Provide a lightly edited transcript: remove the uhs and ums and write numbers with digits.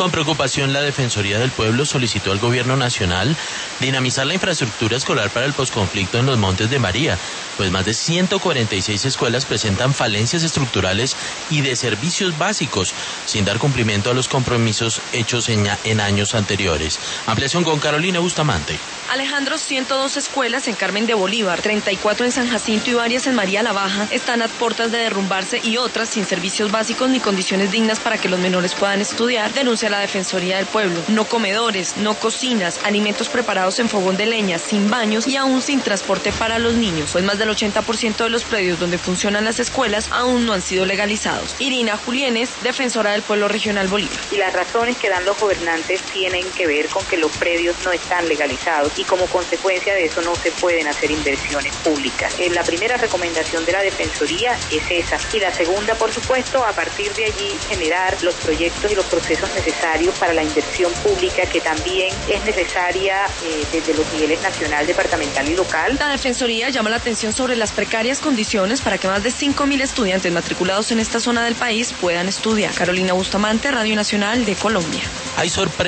Con preocupación, la Defensoría del Pueblo solicitó al Gobierno Nacional dinamizar la infraestructura escolar para el posconflicto en los Montes de María, pues más de 146 escuelas presentan falencias estructurales y de servicios básicos, sin dar cumplimiento a los compromisos hechos en años anteriores. Ampliación con Carolina Bustamante. Alejandro, 102 escuelas en Carmen de Bolívar, 34 en San Jacinto y varias en María la Baja están a puertas de derrumbarse y otras sin servicios básicos ni condiciones dignas para que los menores puedan estudiar, denuncia la Defensoría del Pueblo. No comedores, no cocinas, alimentos preparados en fogón de leña, sin baños y aún sin transporte para los niños, pues más del 80% de los predios donde funcionan las escuelas aún no han sido legalizados. Irina Julienes, Defensora del Pueblo Regional Bolívar. Y las razones que dan los gobernantes tienen que ver con que los predios no están legalizados y como consecuencia de eso no se pueden hacer inversiones públicas. La primera recomendación de la Defensoría es esa. Y la segunda, por supuesto, a partir de allí generar los proyectos y los procesos necesarios para la inversión pública que también es necesaria desde los niveles nacional, departamental y local. La Defensoría llama la atención sobre las precarias condiciones para que más de 5.000 estudiantes matriculados en esta zona del país puedan estudiar. Carolina Bustamante, Radio Nacional de Colombia. Hay sorpresa.